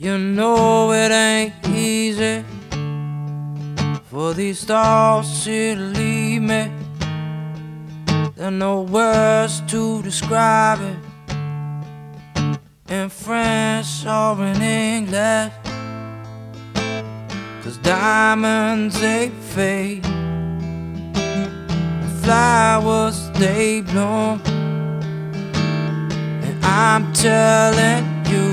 You know it ain't easy for these thoughts to leave me. There are no words to describe it in French or in English. 'Cause diamonds they fade and flowers they bloom, and I'm telling you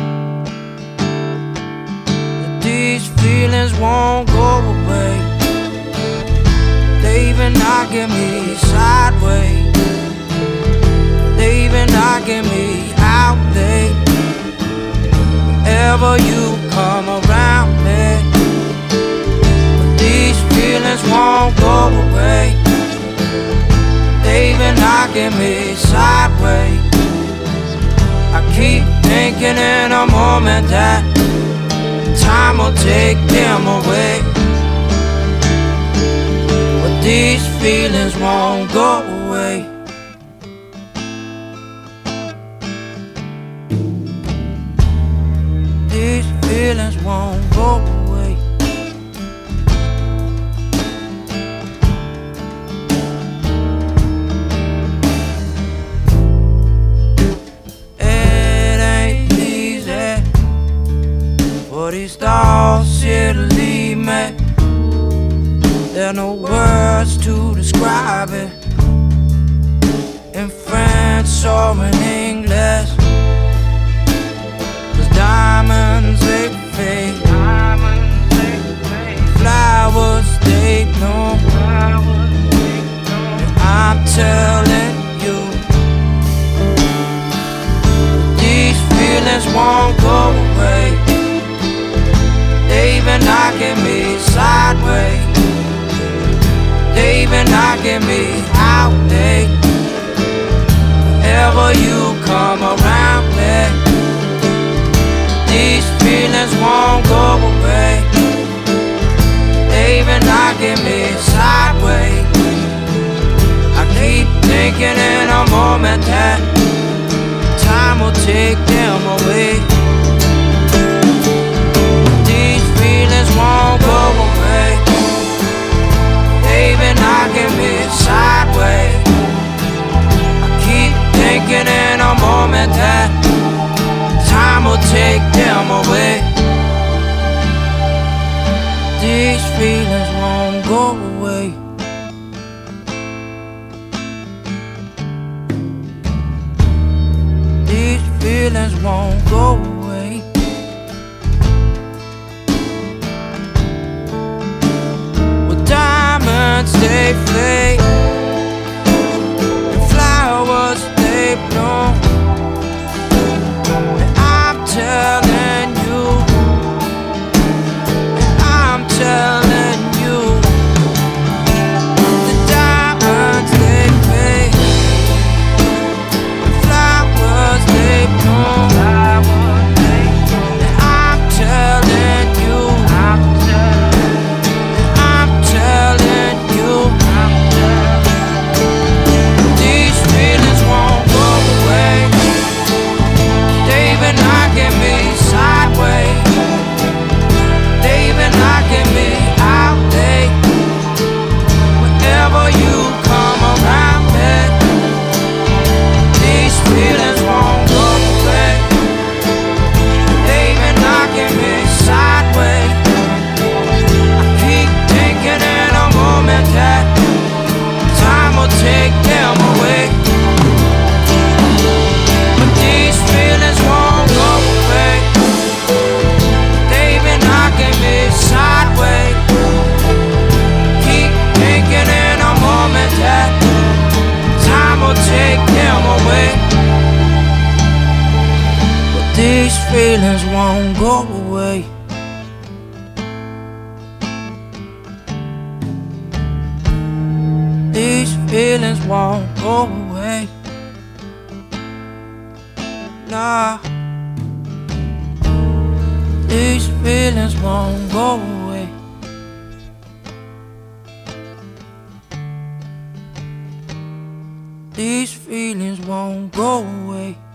that these feelings won't go away. They even knocking me sideways, they even knocking me out there. Whenever you come around me, but these feelings won't go away. They even knocking me sideways. I keep thinking in a moment that time will take them away, but these feelings won't go away. These feelings won't go away. It ain't easy for these thoughts here to leave me. There are no words to describe it in French or in English. 'Cause diamonds they fade, flowers they bloom, and I'm telling you these feelings won't go away. They even knocking me sideways, they even knocking me out there. Whenever you come around me, these feelings won't go away. They even knocking me sideways. I keep thinking in a moment that time will take them away. These feelings won't go away. They even knocking me sideways. I keep thinking in a moment that time will take them away. These feelings won't go away. These feelings won't go away. With diamonds they fade and flowers they bloom, and I'm telling you, and I'm telling you, the diamonds they fade and flowers they bloom, and I'm telling you, and I'm telling you, these feelings won't go away. They even knocking me sideways, they even knocking me out there. Whenever you come around me, these feelings won't go away. They even knocking me sideways. I keep thinking in a moment that time will take them away, but these feelings won't go away. They even knocking me sideways. Keep thinking in a moment that time will take them away, but these feelings won't go away. These feelings won't go away. Nah, these feelings won't go away. These feelings won't go away.